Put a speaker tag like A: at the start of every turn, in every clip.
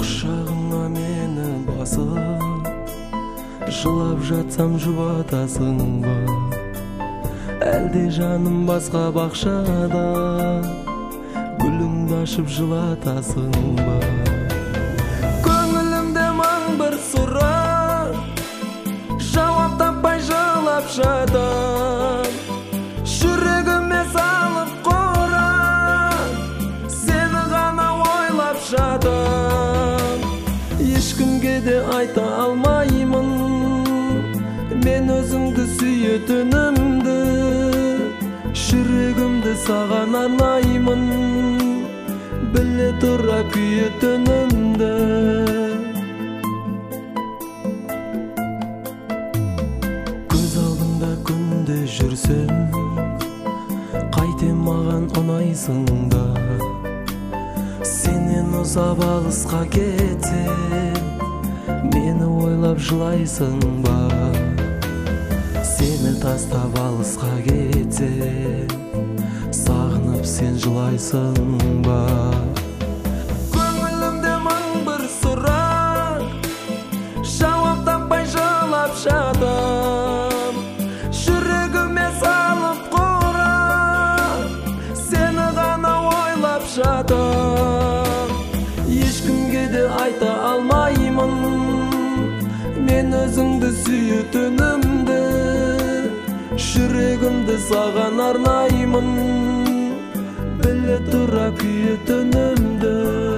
A: Құшағыңа мені басып, жылап жатсам жұбатасың ба? Әлде жаным басқа бақшада гүліңді ашып жылатасың ба? Көңілімде мың бір сұрақ, жауап таппай жылап жатам. Жүрегіме салып қора, сені ғана ойлап жатам. Ешкімге де айта алмаймын мен өзіңді сүйетінімді. Жүрегімді саған арнаймын, біле тұра күйетінімді. Көз алдыңда күнде жүрсем, қайтем маған ұнайсың да. Сенен ұзап алысқа кетсем, мені ойлап жылайсың ба? Сені тастап алысқа кетсем, сағынып сен жылайсың ба? Көңілімде мың бір сұрақ, жауап таппай жылап жатам. Жүрегіме салып қора, сені ғана ойлап жатам. Ешкімге де айта алмаймын мен өзіңді сүйетінімді. Жүрегімді саған арнаймын, біле тұра күйетінімді.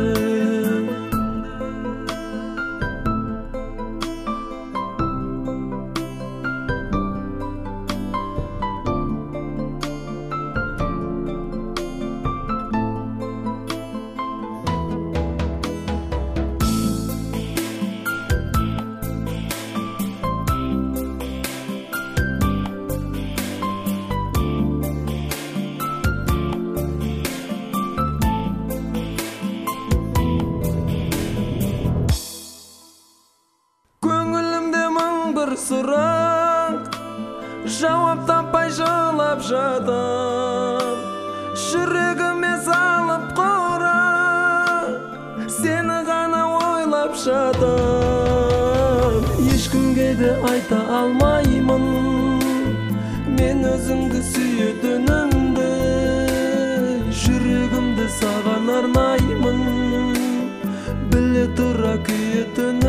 A: Сұрақ, жауап таппай жылап жатам. Жүрегіме салып қора, сені ғана ойлап жатам. Ешкімге де айта алмаймын мен өзіңді сүйетінімді. Жүрегімді саған арнаймын, біле тұра күйетінімді.